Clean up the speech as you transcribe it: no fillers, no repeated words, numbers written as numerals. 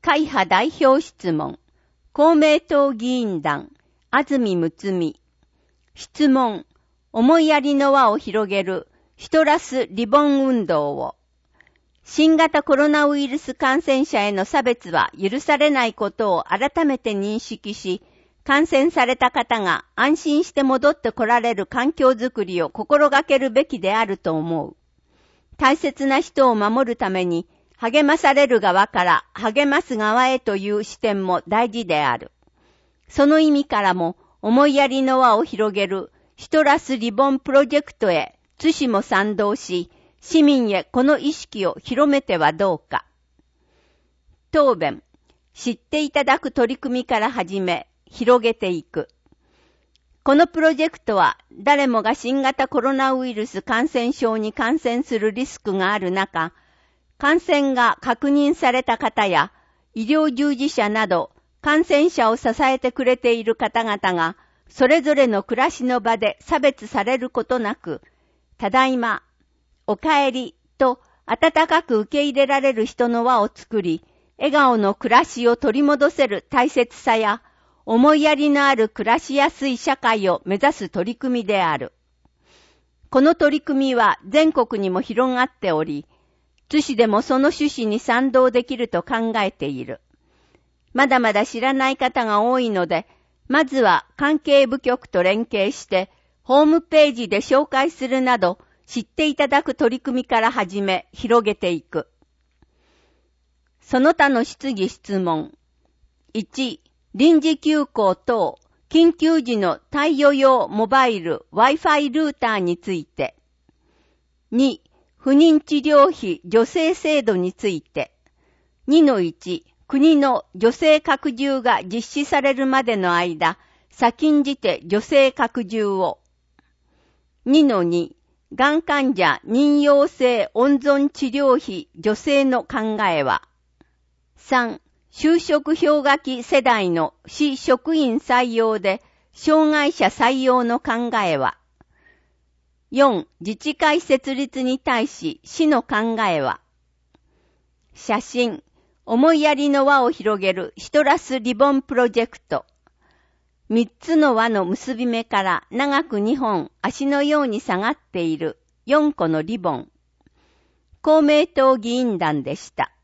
会派代表質問。公明党議員団、安住睦美。質問。思いやりの輪を広げるシトラスリボン運動を。新型コロナウイルス感染者への差別は許されないことを改めて認識し、感染された方が安心して戻ってこられる環境づくりを心がけるべきであると思う。大切な人を守るために、励まされる側から励ます側へという視点も大事である。その意味からも、思いやりの輪を広げるシトラスリボンプロジェクトへ、津市も賛同し、市民へこの意識を広めてはどうか。答弁。知っていただく取り組みから始め、広げていく。このプロジェクトは、誰もが新型コロナウイルス感染症に感染するリスクがある中、感染が確認された方や、医療従事者など、感染者を支えてくれている方々が、それぞれの暮らしの場で差別されることなく、ただいま、おかえりと温かく受け入れられる人の輪を作り、笑顔の暮らしを取り戻せる大切さや、思いやりのある暮らしやすい社会を目指す取り組みである。この取り組みは全国にも広がっており、津市でもその趣旨に賛同できると考えている。まだまだ知らない方が多いので、まずは関係部局と連携して、ホームページで紹介するなど、知っていただく取り組みから始め、広げていく。その他の質疑質問。1、臨時休校等、緊急時の貸与用モバイル Wi-Fi ルーターについて。2、不妊治療費助成制度について。2-1、国の助成拡充が実施されるまでの間、先んじて助成拡充を。2-2、がん患者妊用性温存治療費助成の考えは。3、就職氷河期世代の市職員採用で障害者採用の考えは。4、自治会設立に対し市の考えは。写真、思いやりの輪を広げるシトラスリボンプロジェクト。3つの輪の結び目から長く2本足のように下がっている4個のリボン。公明党議員団でした。